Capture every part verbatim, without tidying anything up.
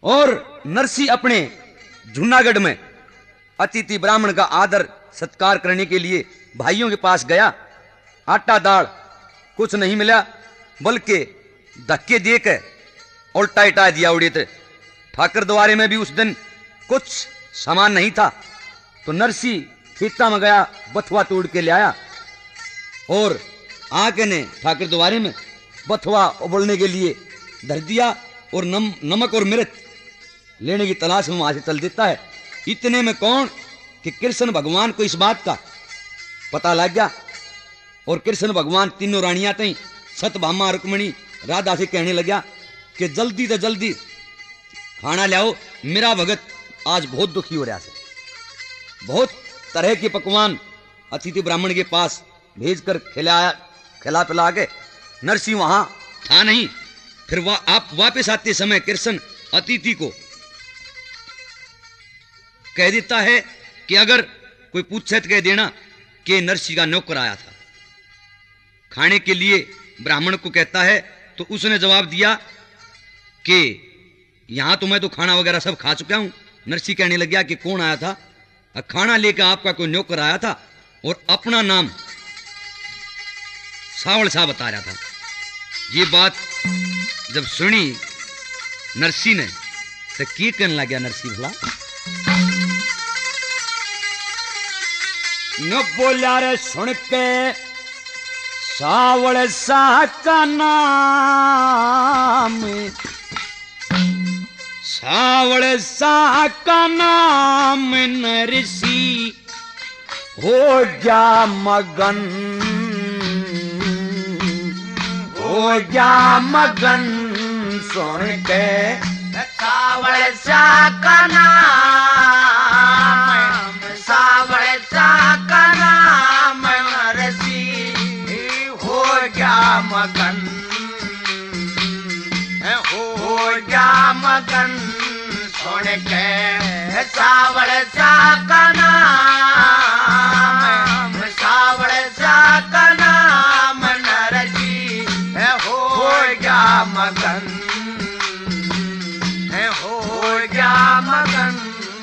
और नरसी अपने जूनागढ़ में अतिथि ब्राह्मण का आदर सत्कार करने के लिए भाइयों के पास गया। आटा दाल कुछ नहीं मिला, बल्कि धक्के देकर उल्टा इटा दिया उड़े थे। ठाकर द्वारे में भी उस दिन कुछ सामान नहीं था, तो नरसी खेता में गया, बथुआ तोड़ के ले आया और आके ने ठाकर द्वारे में बथुआ उबलने के लिए धर दिया और नम, नमक और मिर्च लेने की तलाश में वहां से चल देता है। इतने में कौन कि कृष्ण भगवान को इस बात का पता लग गया और कृष्ण भगवान तीनों रानियां थी, सतभामा रुक्मिणी राधा से कहने लगा कि जल्दी तो जल्दी खाना लाओ, मेरा भगत आज बहुत दुखी हो रहा है। बहुत तरह के पकवान अतिथि ब्राह्मण के पास भेजकर खिलाया, खिला पिला के नरसिंह वहां था नहीं। फिर वा, आप वापस आते समय कृष्ण अतिथि को कह देता है कि अगर कोई पूछे तो कह देना कि नरसिंह का नौकर आया था खाने के लिए। ब्राह्मण को कहता है तो उसने जवाब दिया कि यहां तो मैं तो खाना वगैरह सब खा चुका हूं। नरसिंह कहने लग गया कि कौन आया था? खाना लेकर आपका कोई नौकर आया था और अपना नाम सावल शाह बता रहा था। ये बात जब सुनी नरसिंह ने तो क्या कहने लग गया नरसिंह भला? न बोला रे सुन के सावल शाह का नाम, सावल शाह का नाम नरसिंह हो गया मगन, हो गया मगन सुन के सावल शाह का नाम, सावल शाह का नाम नरसिंह हो गया मगन, हो गया मगन सुन के सावल शाह का नाम, सावल शाह का नाम नरसिंह हो गया मगन, हो गया मगन।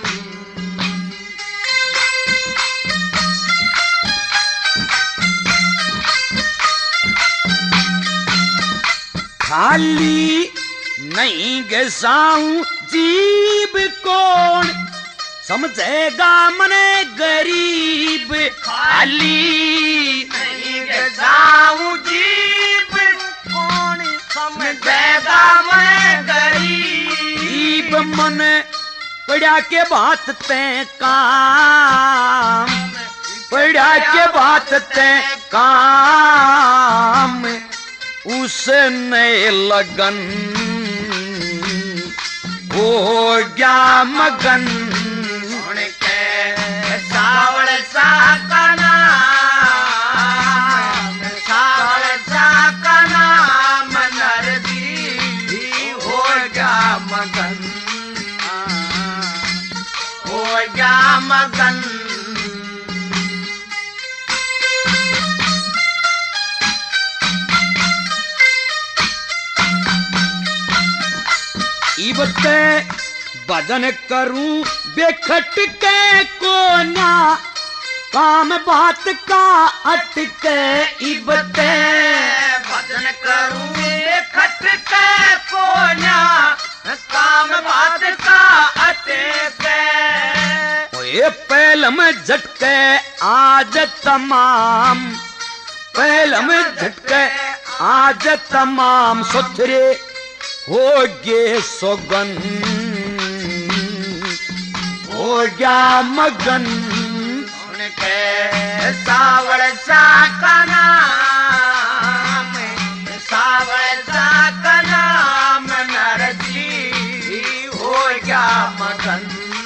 खाली नहीं गसाऊं जीव कौन समझेगा मने गरीब, खाली नहीं गसाऊं जीव कौन समझेगा मैं गरीब, मन पड़ा के बात ते काम, पड़ा के बात ते काम उसने लगन हो गया मगन सुन के सावल शाह का नाम, सावल शाह का नाम नरसिंह हो गया मगन, हो गया मगन। इबते भजन करूं बेखट के कोना, काम बात का अटके इबते भजन करूं बेखट के कोना, काम बात का अटके ये पहल में झटके आज तमाम, पहल में झटके आज तमाम सुथरे हो गे सोगन, हो गया मगन सुन के सावल शाह का नाम, सावल शाह का नाम नरसिंह हो गया मगन,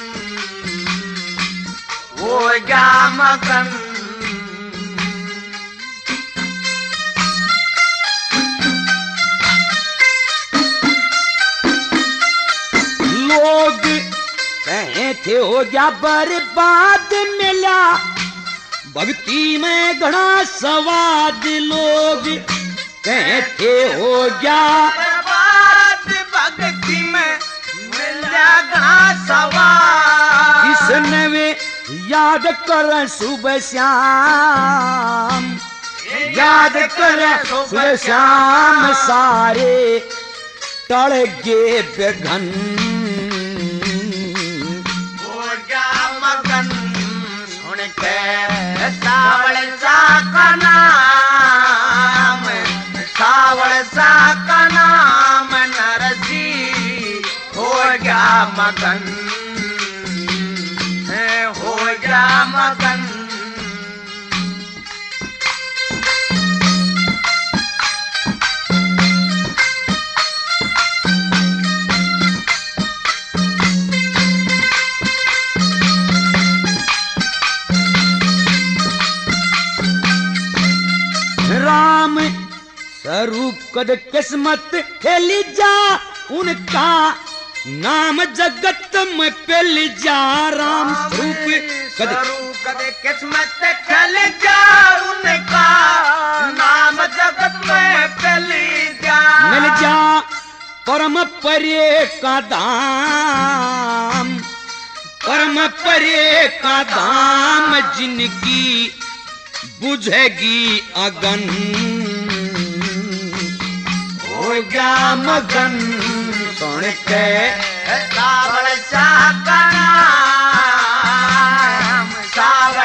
हो गया मगन। लोग कहे थे हो गया बर्बाद मिला भक्ति में घना स्वाद, लोग कहे थे हो गया बर्बाद भक्ति में मिला सवार किसने वे याद कर सुबह शाम याद कर सुबह शाम सारे टल गे बेघन हो गया मगन सुन के सावल सा का नाम सावल सा का नाम नरसी हो गया मगन हो गया मगन राम स्वरूप कद किस्मत खेली जा उनका नाम जगत में पेल जा राम स्वरूप कद कद किस्मत खेल जा उनका नाम जगत में पेल जा मिल जा परम परे का दाम परम परे का दाम जिनकी बुझेगी अगन हो गया मगन सुन के सावल सा का नाम सावल